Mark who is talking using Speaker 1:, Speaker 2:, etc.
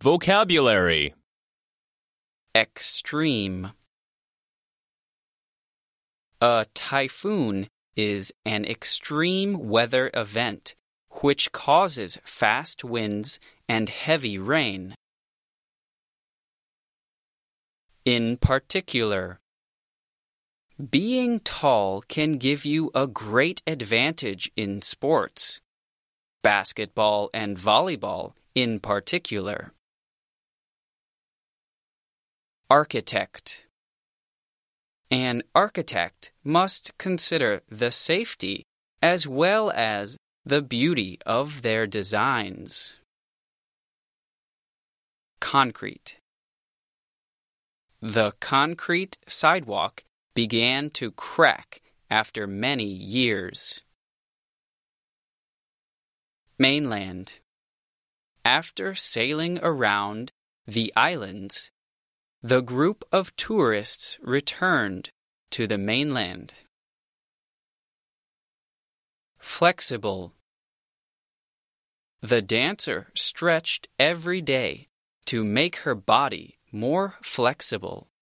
Speaker 1: Vocabulary.
Speaker 2: Extreme. A typhoon is an extreme weather event which causes fast winds and heavy rain. In particular, being tall can give you a great advantage in sports, basketball and volleyball in particular. Architect. An architect must consider the safety as well as the beauty of their designs. Concrete. The concrete sidewalk began to crack after many years. Mainland. After sailing around the islands, the group of tourists returned to the mainland. Flexible. The dancer stretched every day to make her body more flexible.